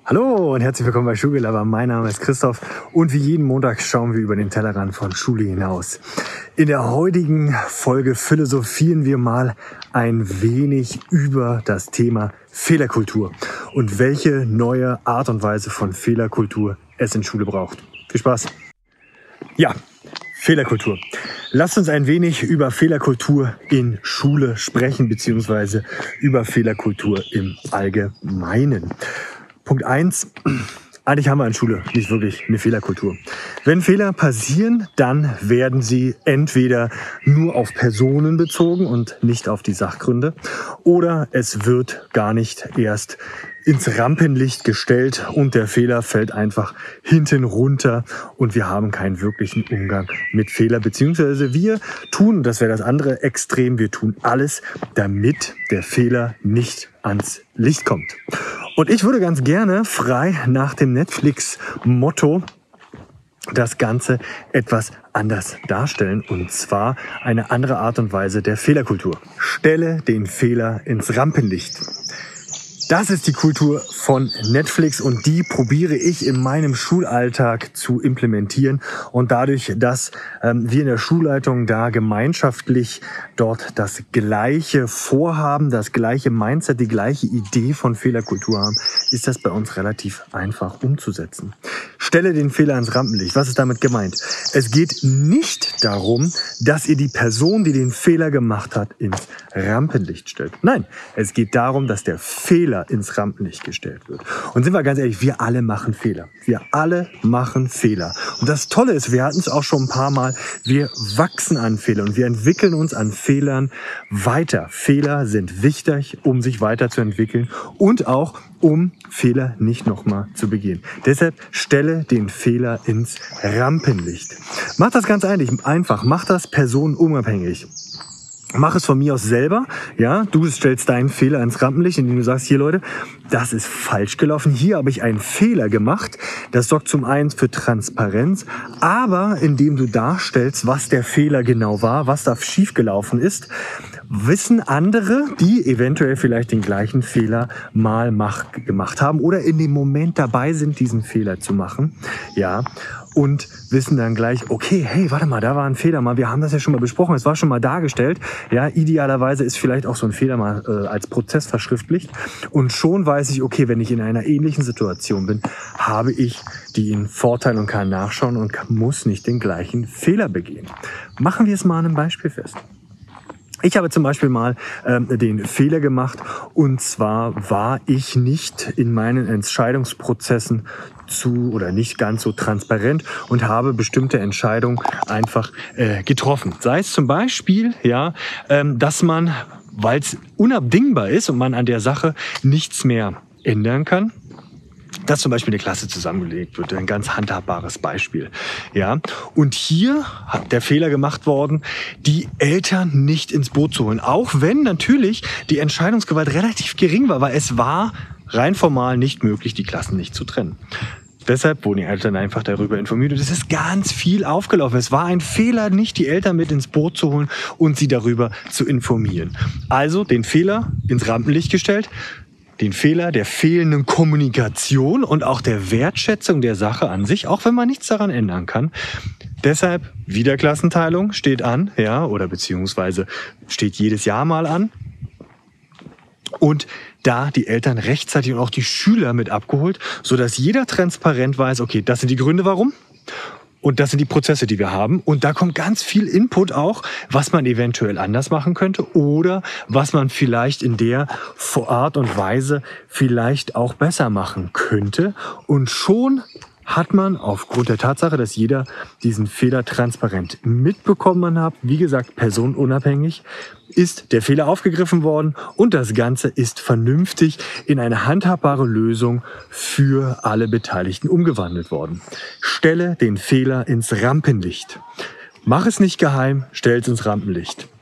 Hallo und herzlich willkommen bei Schulgelaber. Mein Name ist Christoph und wie jeden Montag schauen wir über den Tellerrand von Schule hinaus. In der heutigen Folge philosophieren wir mal ein wenig über das Thema Fehlerkultur und welche neue Art und Weise von Fehlerkultur es in Schule braucht. Viel Spaß! Ja, Fehlerkultur. Lasst uns ein wenig über Fehlerkultur in Schule sprechen, beziehungsweise über Fehlerkultur im Allgemeinen. Punkt 1. Eigentlich haben wir in Schule nicht wirklich eine Fehlerkultur. Wenn Fehler passieren, dann werden sie entweder nur auf Personen bezogen und nicht auf die Sachgründe, oder es wird gar nicht erst ins Rampenlicht gestellt und der Fehler fällt einfach hinten runter und wir haben keinen wirklichen Umgang mit Fehler, beziehungsweise wir tun, das wäre das andere Extrem, wir tun alles, damit der Fehler nicht ans Licht kommt. Und ich würde ganz gerne frei nach dem Netflix-Motto das Ganze etwas anders darstellen, und zwar eine andere Art und Weise der Fehlerkultur. Stelle den Fehler ins Rampenlicht. Das ist die Kultur von Netflix und die probiere ich in meinem Schulalltag zu implementieren. Und dadurch, dass wir in der Schulleitung da gemeinschaftlich dort das gleiche Vorhaben, das gleiche Mindset, die gleiche Idee von Fehlerkultur haben, ist das bei uns relativ einfach umzusetzen. Stelle den Fehler ins Rampenlicht. Was ist damit gemeint? Es geht nicht darum, dass ihr die Person, die den Fehler gemacht hat, ins Rampenlicht stellt. Nein, es geht darum, dass der Fehler ins Rampenlicht gestellt wird. Und sind wir ganz ehrlich, wir alle machen Fehler. Wir alle machen Fehler. Und das Tolle ist, wir hatten es auch schon ein paar Mal, wir wachsen an Fehlern und wir entwickeln uns an Fehlern weiter. Fehler sind wichtig, um sich weiterzuentwickeln und auch um Fehler nicht nochmal zu begehen. Deshalb stelle den Fehler ins Rampenlicht. Mach das ganz einfach. Mach das personenunabhängig. Mach es von mir aus selber, ja, du stellst deinen Fehler ins Rampenlicht, indem du sagst, hier Leute, das ist falsch gelaufen, hier habe ich einen Fehler gemacht. Das sorgt zum einen für Transparenz, aber indem du darstellst, was der Fehler genau war, was da schiefgelaufen ist, wissen andere, die eventuell vielleicht den gleichen Fehler mal gemacht haben oder in dem Moment dabei sind, diesen Fehler zu machen, ja, und wissen dann gleich, okay, hey, warte mal, da war ein Fehler mal, wir haben das ja schon mal besprochen, es war schon mal dargestellt, ja, idealerweise ist vielleicht auch so ein Fehler mal als Prozess verschriftlicht und schon weiß ich, okay, wenn ich in einer ähnlichen Situation bin, habe ich den Vorteil und kann nachschauen und muss nicht den gleichen Fehler begehen. Machen wir es mal an einem Beispiel fest. Ich habe zum Beispiel mal den Fehler gemacht, und zwar war ich nicht in meinen Entscheidungsprozessen nicht ganz so transparent und habe bestimmte Entscheidungen einfach getroffen. Sei es zum Beispiel, ja, dass man, weil es unabdingbar ist und man an der Sache nichts mehr ändern kann, dass zum Beispiel eine Klasse zusammengelegt wird, ein ganz handhabbares Beispiel. Ja? Und hier hat der Fehler gemacht worden, die Eltern nicht ins Boot zu holen. Auch wenn natürlich die Entscheidungsgewalt relativ gering war, weil es war rein formal nicht möglich, die Klassen nicht zu trennen. Deshalb wurden die Eltern einfach darüber informiert und es ist ganz viel aufgelaufen. Es war ein Fehler, nicht die Eltern mit ins Boot zu holen und sie darüber zu informieren. Also den Fehler ins Rampenlicht gestellt, den Fehler der fehlenden Kommunikation und auch der Wertschätzung der Sache an sich, auch wenn man nichts daran ändern kann. Deshalb Wiederklassenteilung steht an, ja, oder beziehungsweise steht jedes Jahr mal an. Und da die Eltern rechtzeitig und auch die Schüler mit abgeholt, sodass jeder transparent weiß, okay, das sind die Gründe, warum. Und das sind die Prozesse, die wir haben. Und da kommt ganz viel Input auch, was man eventuell anders machen könnte oder was man vielleicht in der Art und Weise vielleicht auch besser machen könnte. Und schon hat man aufgrund der Tatsache, dass jeder diesen Fehler transparent mitbekommen hat, wie gesagt, personenunabhängig, ist der Fehler aufgegriffen worden und das Ganze ist vernünftig in eine handhabbare Lösung für alle Beteiligten umgewandelt worden. Stelle den Fehler ins Rampenlicht. Mach es nicht geheim, stell es ins Rampenlicht.